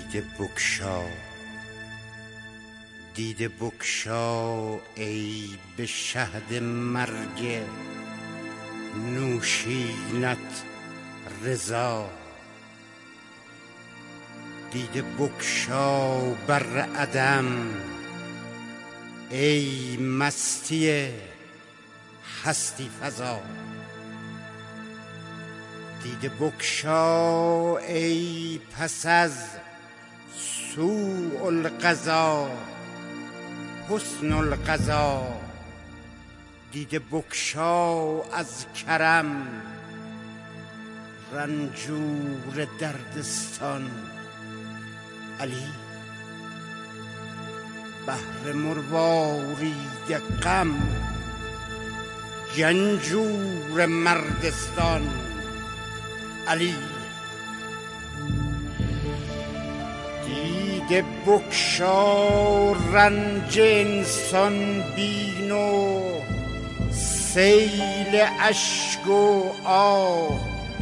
دیده بگشا ای به شهد مرگ نوشینت رضا. دیده بگشا بر عدم ای مستی هستی فزا. دیده بگشا ای پس از سوء القضا حسن القضا. دیده بگشا از کرم رنجور دردستان. علی بحر مروارید غم جنجور مردستان. علی دیده بگشا رنج انسان بین و سیل اشک و آه.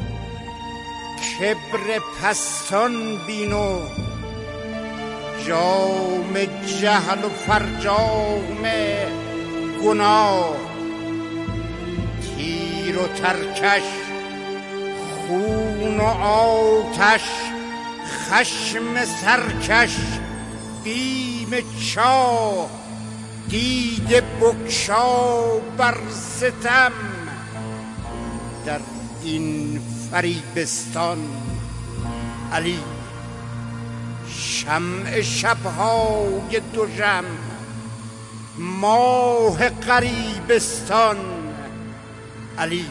کبر پستان بین و جام جهل و فرجام گناه. تیر و ترکش خون و آتش خشم سرکش بیم چاه. دیده بگشا بر ستم در این فریبستان. علی شمع شبهای دوژم ماه غریبستان. علی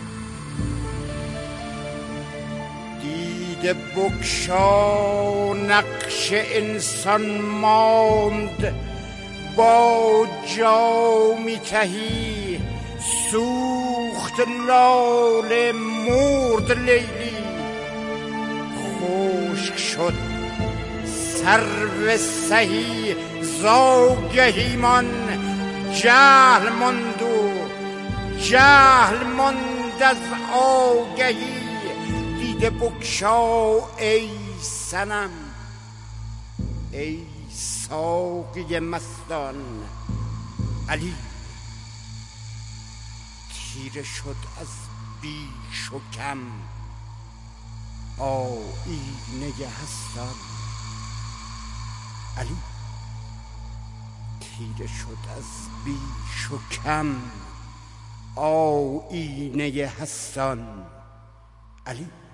دیده بگشا نقش انسان ماند با جامی تهی سوخت لاله مرد لیلی. خشک شد سرو سهی زاگهیمان جهل ماند و جهل ماند از آگهی. دیده بگشا ای صنم ای ساقی مستان. علی تیره شد از بیش و کم آیینه هستان. علی تیره شد از بیش و کم آیینه هستان. علی